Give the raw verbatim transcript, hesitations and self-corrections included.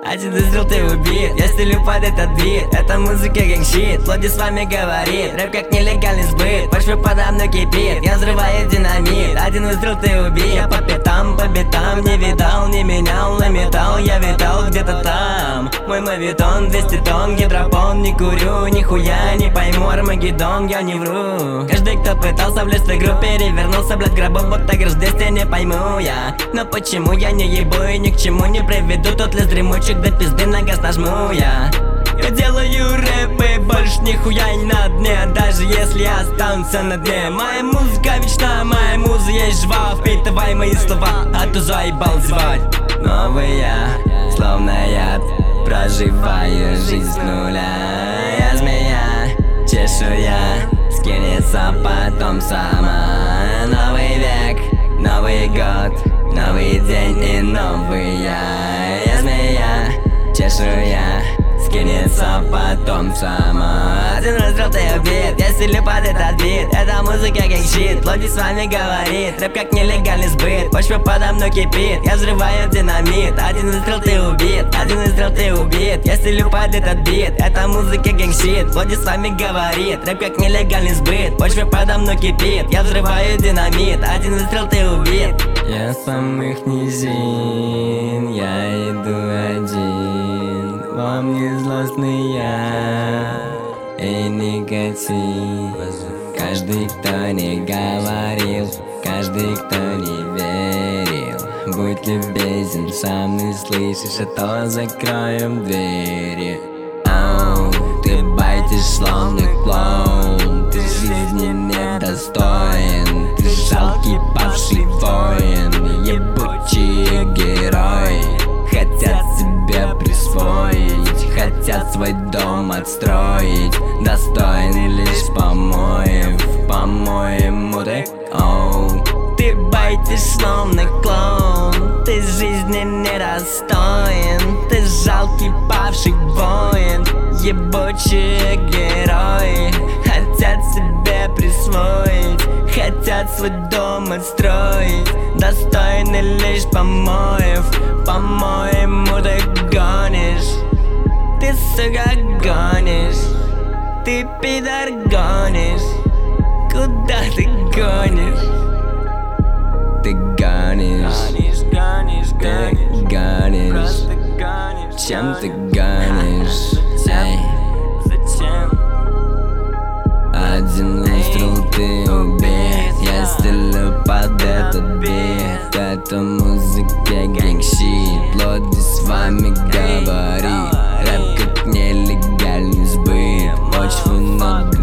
Один выстрел, ты убит. Я стелю под этот бит. Это музыка гангщит. Лоди с вами говорит. Рэп как нелегальный сбыт. Почва подо мной кипит. Я взрываю динамит. Один выстрел, ты убит. Я по пятам, по битам. Не видал, не менял на металл. Я витал где-то там. Мой мавитон, двести тонн, гидропон. Не курю, нихуя не пойму. Армагеддон, я не вру. Каждый, кто пытался влезть в игру, перевернулся, блядь, гробом. Вот так рождествие не пойму я. Но почему я не ебу и ни к чему не приведу? Тот лес дремучек до пизды на газ нажму я. Я делаю рэп и больше нихуя не на дне. Даже если я останусь на дне. Моя музыка вечна, моя муза есть жива. Впитывай мои слова, а то заебал звать. Новый я, словно яд, проживаю жизнь с нуля. Я змея, чешуя, скинется потом сама. Новый век, Новый год, новый день и новый я. Я змея, чешуя, скинется потом сама. Один расстрел, ты убит. Я стелю под этот бит. Это музыка как щит. Лоди с вами говорит. Рэп как нелегальный сбыт. Почва подо мной кипит. Я взрываю динамит. Один выстрел, ты убит. Один выстрел, ты убит. Я стелю под этот бит. Это музыка как щит. Лоди с вами говорит. Рэп как нелегальный сбыт. Почва подо мной кипит. Я взрываю динамит. Один выстрел, ты убит. Я с самых низин. Я иду один. Во мне злостный я и никотин. Каждый, кто не говорил, каждый, кто не верил, будь любезен, сам не слышишь, а то закроем двери. Ау, ты байтишь словно клоун, ты жизни недостоин, ты жалкий павший воин, ебучие герои. Хотят себе присвоить, хотят свой дом отстроить, достойны лишь помоев, по-моему, ты, оу. Ты байтишь словно клоун, ты жизни недостоин, ты жалкий павший воин, ебучие герои. Хотят себе присвоить, хотят свой дом отстроить, достойны лишь помоев, по-моему, ты гонишь. Ты, сука, гонишь. Ты, пидор, гонишь. Куда ты гонишь? Ты гонишь. Ты гонишь. Чем ты гонишь? Эй. Один выстрел, ты убит. Я стелю под этот бит. Это музыка гангщит. Лоди с вами говорит. Рэп как нелегальный сбыт. Почву надо